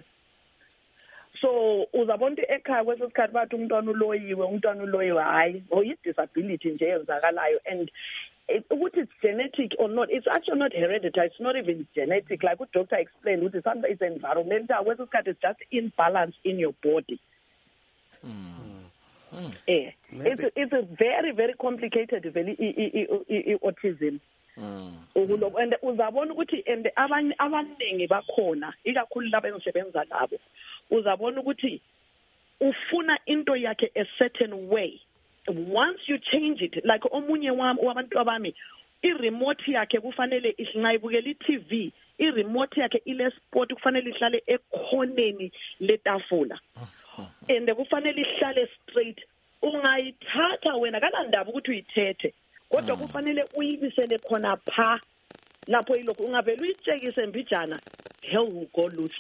So uzabona ukuthi ekhaya kwesikhathi bathi umntwana uloyiwe umntwana uloyiwe hayi oyi-disability nje yenzakalayo, and ukuthi it's genetic or not, it's actually not hereditary, it's not even genetic, like what doctor explained, ukuthi something is environmental, kwesikhathi it's just imbalance in your body. Mm. Mm. Yeah. It's, it's a very, very complicated very, autism. Mm. And uzabona ukuthi and abanye abaningi bakhona ikakhulu laba engisebenza labo uzabona ukuthi ufuna into yakhe a certain way. Once you change it, like omunye wabantu abami i-remote yakhe kufanele isinayibukela i-T V, i-remote yakhe ile sport kufanele ihlale ekhoneni letafula. And kufanele ihlale straight. Ungayithatha wena kanandaba ukuthi uyithethe kodwa kufanele uyibisele khona pha lapho ilokho ungavela uyitshekise mbijana, hell will go loose.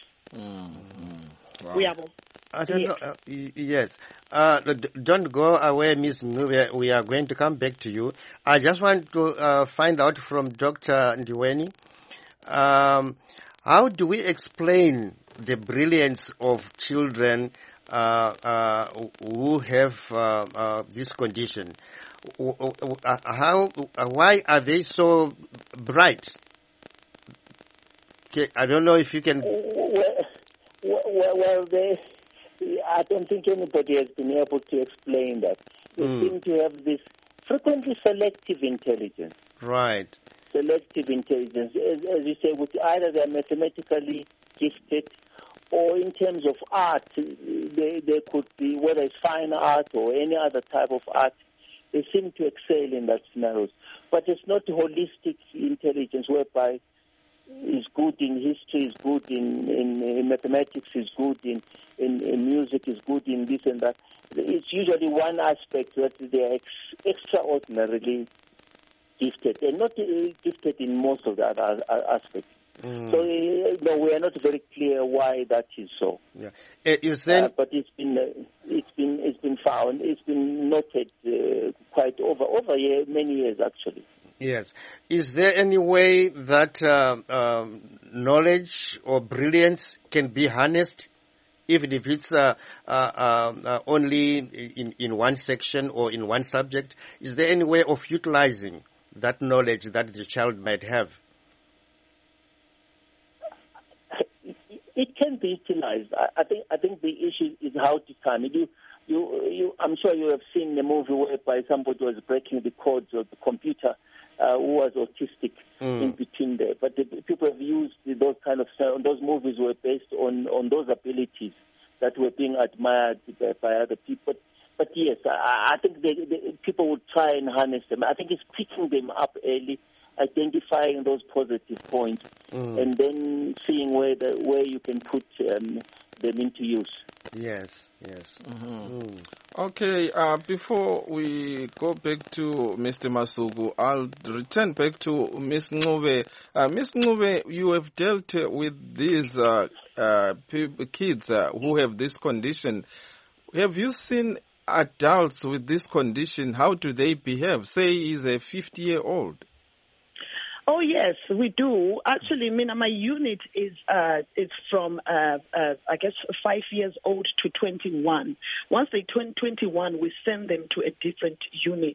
Uyabo? I don't know. Uh, yes. Uh, don't go away, Miss Mncube. We are going to come back to you. I just want to uh, find out from Doctor Ndiweni, um, how do we explain the brilliance of children uh, uh, who have uh, uh, this condition? How? Why are they so bright? Okay, I don't know if you can. Well, well, well they. I don't think anybody has been able to explain that. They mm. seem to have this frequently selective intelligence. Right. Selective intelligence. As, as you say, with either they're mathematically gifted or in terms of art, they, they could be, whether it's fine art or any other type of art, they seem to excel in that scenarios. But it's not holistic intelligence whereby is good in history, is good in, in, in mathematics, is good in, in, in music, is good in this and that. It's usually one aspect that they are ex, extraordinarily gifted, and not uh, gifted in most of the other aspects. Mm. So, uh, no, we are not very clear why that is so. Yeah, uh, you saying, uh, but it's been uh, it's been it's been found, it's been noted uh, quite over over year, many years actually. Yes. Is there any way that uh, um, knowledge or brilliance can be harnessed, even if it's uh, uh, uh, only in, in one section or in one subject? Is there any way of utilizing that knowledge that the child might have? It can be utilized. I, I think. I think the issue is how to time it. You, you, you. I'm sure you have seen the movie whereby somebody was breaking the codes of the computer. Uh, who was autistic mm. in between there. But the people have used those kind of, those movies were based on, on those abilities that were being admired by, by other people. But, but yes, I, I think they, they, people would try and harness them. I think it's picking them up early, identifying those positive points, mm. and then seeing where the, where you can put um, them into use. Yes, yes. Mm-hmm. Mm. Okay, uh, before we go back to Mister Masuku, I'll return back to Miss Ncube. Uh, Miss Ncube, you have dealt with these uh, uh, kids uh, who have this condition. Have you seen adults with this condition? How do they behave? Say he's a fifty-year-old. Oh yes, we do. Actually, I mean, my unit is uh, it's from uh, uh, I guess five years old to twenty-one. Once they turn twenty-one, we send them to a different unit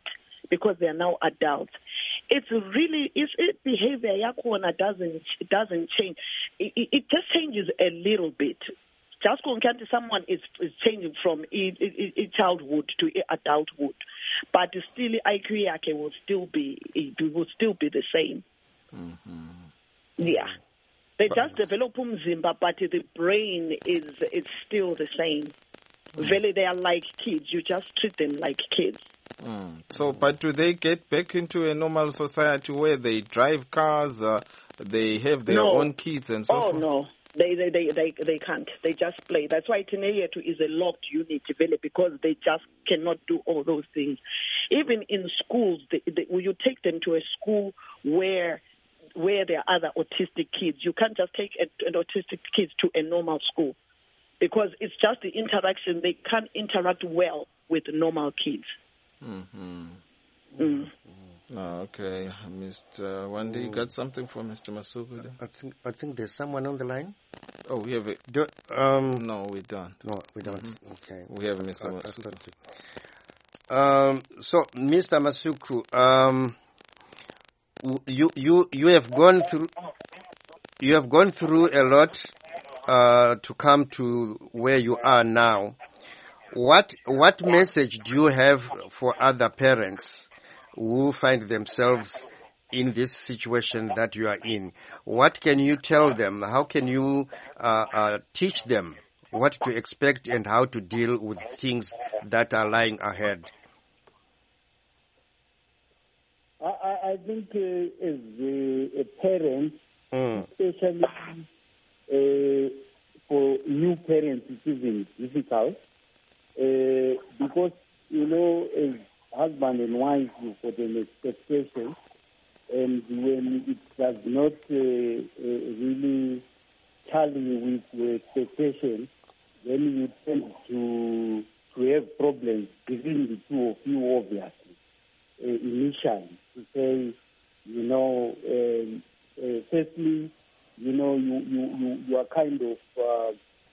because they are now adults. It's really, it's, it behavior yakona doesn't it doesn't change. It, it, it just changes a little bit. Just going to someone is, is changing from i, i, i childhood to adulthood, but still I Q yake will still be it will still be the same. Mm-hmm. Yeah, they just develop umzimba, but the brain is is still the same. Mm. Really, they are like kids. You just treat them like kids. Mm. So, but do they get back into a normal society where they drive cars, uh, they have their no. own kids and so oh, forth? Oh, no. They, they they they they can't. They just play. That's why Teneyetu is a locked unit, really, because they just cannot do all those things. Even in schools, they, they, when you take them to a school where where there are other autistic kids, you can't just take a, an autistic kids to a normal school because it's just the interaction. They can't interact well with normal kids. Mm-hmm. Mm. Oh, okay, Mister Wande, you got something for Mister Masuku there? I think I think there's someone on the line. Oh, we have it. Do, um, no, we don't. No, we don't. Mm-hmm. Okay, we have Mister I, Masuku. I um, so Mister Masuku, um, you you you have gone through you have gone through a lot uh, to come to where you are now. What what message do you have for other parents who find themselves in this situation that you are in? What can you tell them? How can you uh, uh, teach them what to expect and how to deal with things that are lying ahead? I, I think uh, as a, a parent, mm. especially uh, for new parents, it's even difficult uh, because, you know, as husband and wife, you've got an expectation, and when it does not uh, uh, really tally with your expectation, then you tend to to have problems between the two of you, obviously, uh, initially. To say, you know, um, uh, firstly, you know, you, you, you, you are kind of uh,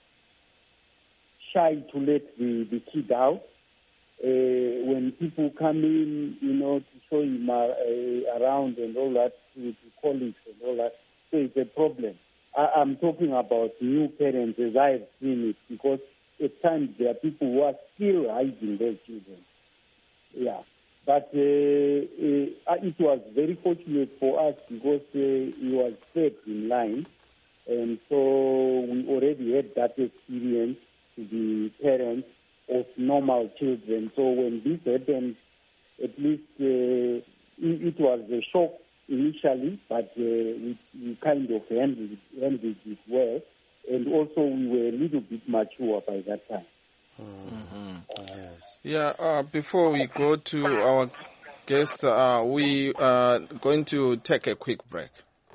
shy to let the, the kid out. Uh, when people come in, you know, to show him uh, uh, around and all that, with colleagues and all that, so it's a problem. I, I'm talking about new parents as I've seen it, because at times there are people who are still hiding their children. Yeah. But uh, uh, it was very fortunate for us because uh, he was set in line, and so we already had that experience to be parents of normal children. So when this happened, at least uh, it, it was a shock initially, but uh, we, we kind of handled it, handled it well. And also we were a little bit mature by that time. Mm-hmm. Yes. Yeah, uh, before we go to our guests, uh, we are going to take a quick break.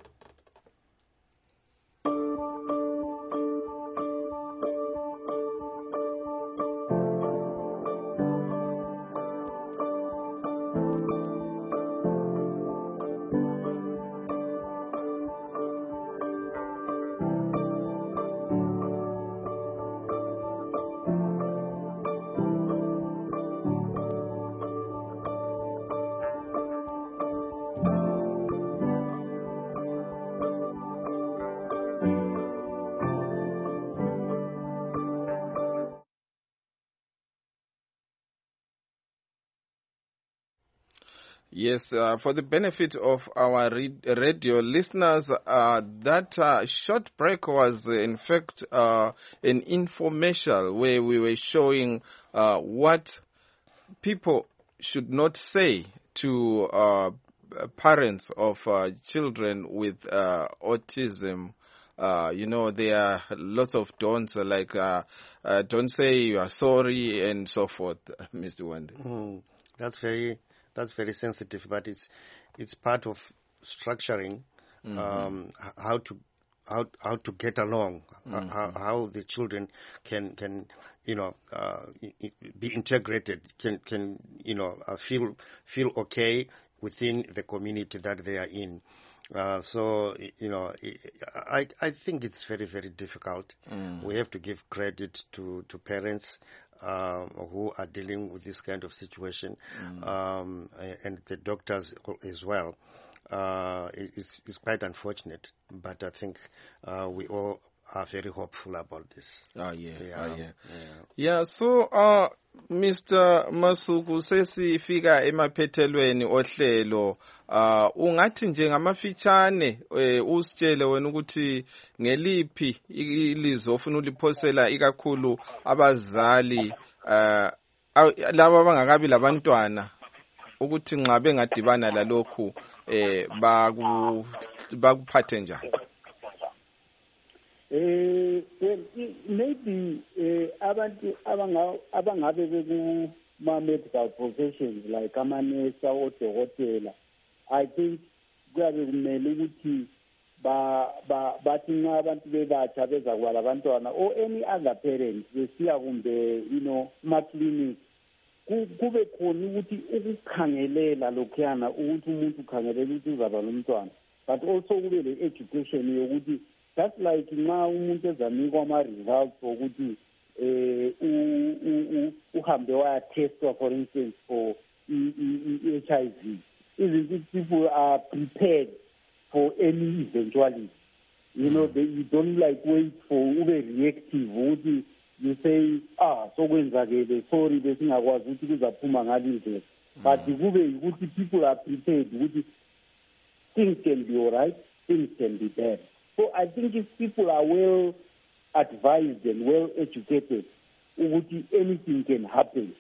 Yes, uh, for the benefit of our re- radio listeners, uh, that uh, short break was uh, in fact uh, an infomercial where we were showing uh, what people should not say to uh, parents of uh, children with uh, autism. Uh, you know, there are lots of don'ts, like uh, uh, don't say you are sorry and so forth, Mister Wande. Mm, that's very... That's very sensitive, but it's it's part of structuring mm-hmm. um, how to how how to get along, mm-hmm. how, how the children can can you know uh, be integrated, can can you know uh, feel feel okay within the community that they are in. Uh, so you know, I I think it's very very difficult. Mm. We have to give credit to to parents. um, who are dealing with this kind of situation, mm. um, and the doctors as well. Uh, it's, it's quite unfortunate, but I think uh, we all are very hopeful about this. Oh yeah, yeah, oh, yeah. yeah. Yeah, so uh, Mister Masuku, sesifika emaphethelweni ohlelo, uh, ungathi nje ngamafitshane usitshele wena ukuthi ngeliphi ilizwe ofuna uliphosela ikakhulu abazali uh, laba abangakabi labantwana ukuthi nxa bengadibana lalokhu eh baku bakuphathe njani? Eh well maybe eh abantu abangabe bekuma medical professions like amanesi odokotela, I think kuyabe kumele ukuthi ba bathi nxa abantu bebatsha bezakuba labantwana or any other parents besiya kumbe you know ma clinic kube khona ukuthi ukukhangelela lokhuyana ukuthi umuntu ukhangelela ukuthi uzaba nomntwana, but also kube le education yokuthi that's like nxa umuntu ezanikwa ama-results ukuthi eh uhambe wayatestwa for instance for H I V, isn't people are prepared for any eventuality. You know, they, you don't like wait for ube reactive ukuthi you say ah sokwenzakele sorry besingakwazi ukuthi kuzaphuma ngalize, but kube ukuthi people are prepared ukuthi things can be all right, things can be bad. So I think if people are well advised and well educated, anything can happen.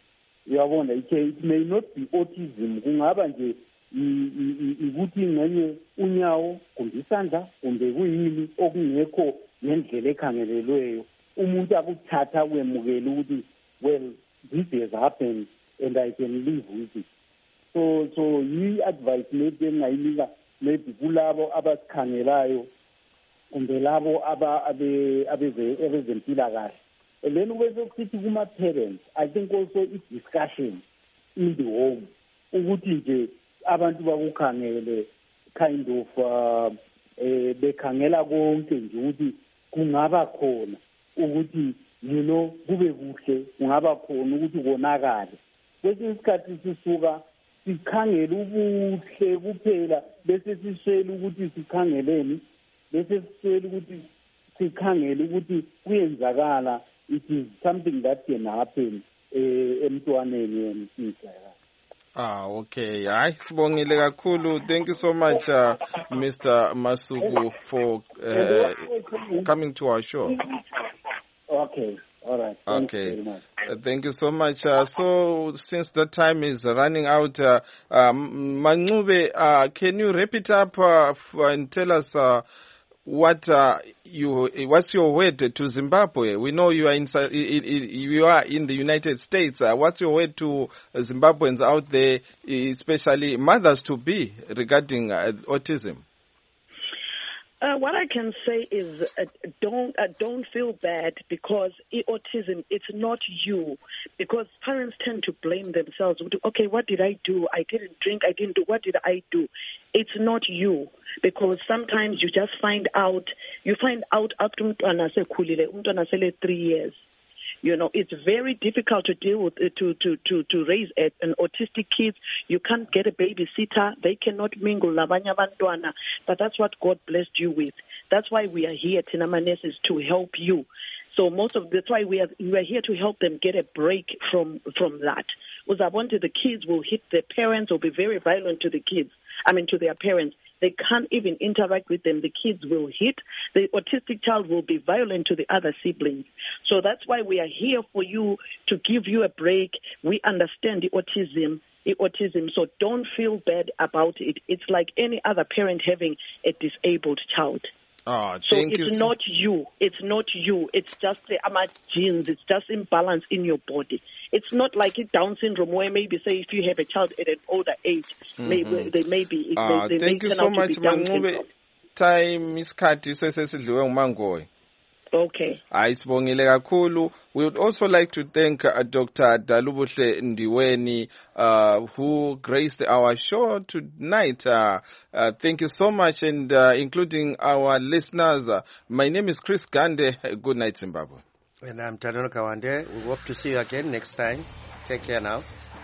It may not be autism. Kungaba nje ukuthi ngenye unyawo kumbe isandla kumbe kuyini okungekho ngendlela ekhangelelweyo, umuntu akuthatha kwemukela ukuthi well this has happened and I can live with it. So so yi advice maybe engayinika maybe kulabo abasikhangelayo kumbe labo abezempilakahle. And then we sithi kuma parents, I think also it's discussion in the home ukuthi nje abantu bakukhangele kind of uh, eh bekhangela konke nje ukuthi kungaba khona ukuthi you know kube kuhle, kungaba khona ukuthi konakale. Kwesinye isikhathi sisuka sikhangela ubuhle kuphela bese sishela ukuthi sikhangeleni, bese sishela ukuthi sikhangela ukuthi kuyenzakala. It is something that can happen emntwaneni and things like that. Ah, okay. Hayi, sibongile kakhulu. Thank you so much, uh, Mister Masuku, for uh, coming to our show. Okay. All right. Thank okay. You very much. Uh, thank you so much. Uh, so, since the time is running out, uh, um, Mancube, uh, can you wrap it up uh, and tell us uh, what uh, you what's your word to Zimbabwe? We know you are in you are in the United States. Uh, what's your word to Zimbabweans out there, especially mothers to be, regarding uh, autism? Uh, what I can say is uh, don't uh, don't feel bad because autism, it's not you. Because parents tend to blame themselves. Okay, what did I do? I didn't drink. I didn't do. What did I do? It's not you. Because sometimes you just find out, you find out after umntwana sekhulile, umntwana sele three years. You know, it's very difficult to deal with, uh, to, to, to, to raise a, an autistic kid. You can't get a babysitter. They cannot mingle labanya bantwana. But that's what God blessed you with. That's why we are here, Tinamanes, is to help you. So most of that's why we are we are here to help them get a break from from that. Uzabonte, the kids will hit their parents or be very violent to the kids. I mean to their parents. They can't even interact with them. The kids will hit. The autistic child will be violent to the other siblings. So that's why we are here for you, to give you a break. We understand the autism, the autism. So don't feel bad about it. It's like any other parent having a disabled child. Oh, so thank it's you. not you. It's not you. It's just the ama genes. It's just imbalance in your body. It's not like it Down syndrome where maybe say if you have a child at an older age, mm-hmm. maybe they may be. Uh, they, they thank may you turn so out much, to be Down Mancube. syndrome. Time isikhathi sesesidliwe nguMangoyi. Okay. Hayi, sibongile kakhulu. We would also like to thank uh, Doctor Dalubuhle Ndiweni, uh, who graced our show tonight. Uh, uh, thank you so much, and uh, including our listeners. Uh, my name is Chris Gande. Good night, Zimbabwe. And I'm Tadano Kawande. We hope to see you again next time. Take care now.